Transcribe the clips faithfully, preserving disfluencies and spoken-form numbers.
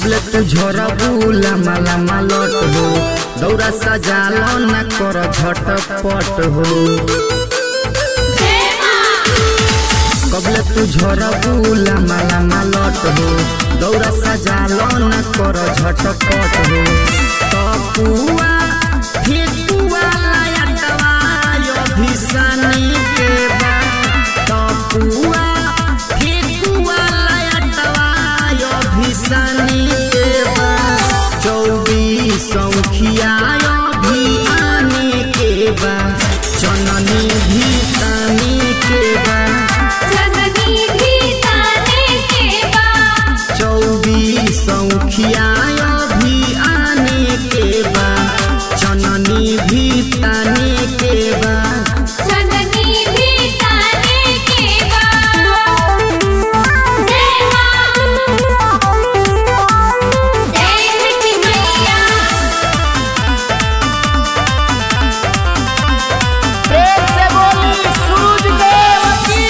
कबले तू झरबू लामा लामा लट हो दौरा सजालो न कर झटपट हो कबले तू झरबू लामा लामा लट हो दौरा सजालो न कर झटपट हो तपुआ फेकुआ लायटवा यो भिसानी के बा तपुआ फेकुआ लायटवा यो भिसानी के बा चौबीस सौखिया यो भी आने के बा चननी भी तानी के बा चननी भी ताने के बा चौबीस सौखिया यो भी आने के बा चननी भी ताने के बा चननी भी ताने के बा जय मां जय छठी मैया प्रेम से बोली सूरज देव की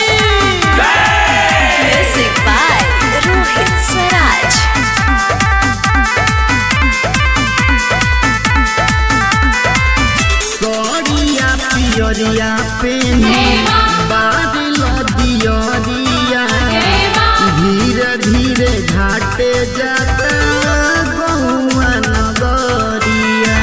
म्यूजिक बाय रोहित स्वराज सरिया पियरिया पेनी बादल दियरिया धीरे धीरे घाटे जाता गहुआ नगरिया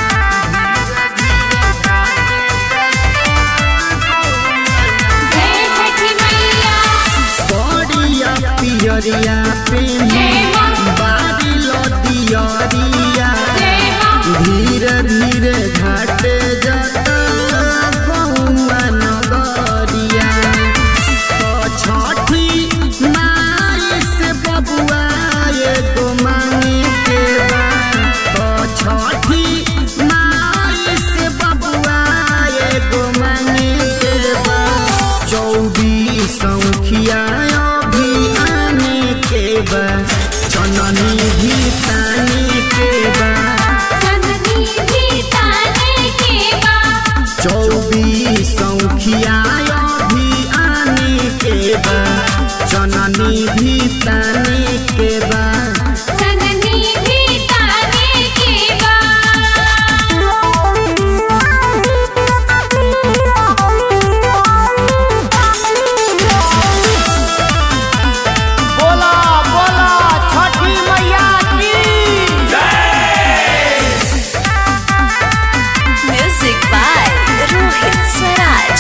जय छठी मैया सरिया पियरिया पेनी बादल दियरिया धीरे धीरे घाटे जाता गहुआ नगरिया तो छठी नारी से बबुआ एगो मांगे के बा तो छठी नारी से बबुआ एगो मांगे के बा चौबीस सौखिया भी आने के बा चननी भी ताने के बा चननी भी ताने के बा चौबीस सौखिया भी आने के बा चननी भी ताने के बा चननी भी ताने के बा बोला बोला छठी मैया की म्यूजिक बाय रोहित स्वराज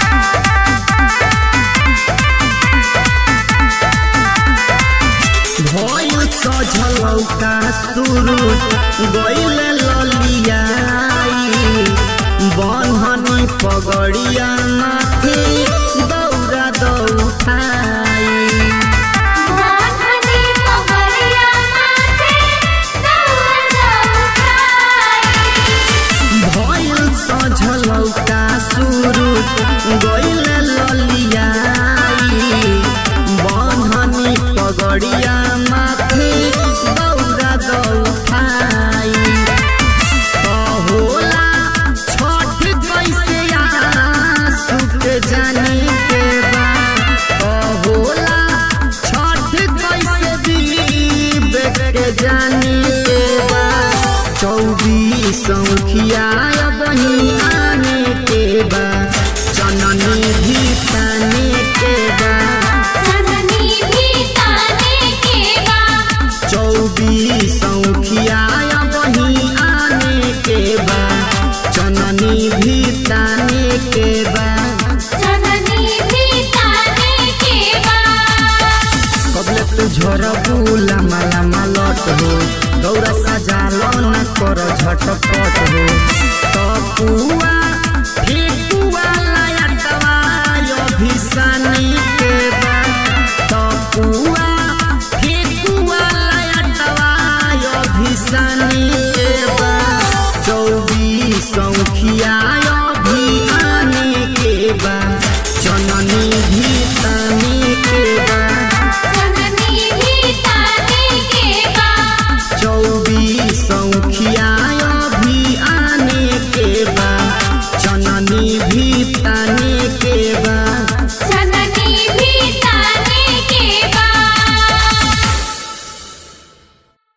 भइल सझलौका सुरु गइल ललियाई बन्हनी पगड़िया माथे दौरा दौठाई माथनी पगड़िया माथे दौरा उठाई भइल सझलौका सुरु गइल ललियाई बन्हनी पगड़िया माथे दौरा दौठाई होला छठ कैसे आसू के जाने के बा होला छठ कैसे बीबे के जाने के बा चौबीस सौखिया बही आने के बा चननी भी ताने के बा चननी भी ताने के बा चौबीस सौखिया बही आने के बा चननी भी ताने के बा चननी भी ताने के बा कबले तू झरबू लामा लामा लट हो दौरा सजालो न कर झटपट हो तपुआ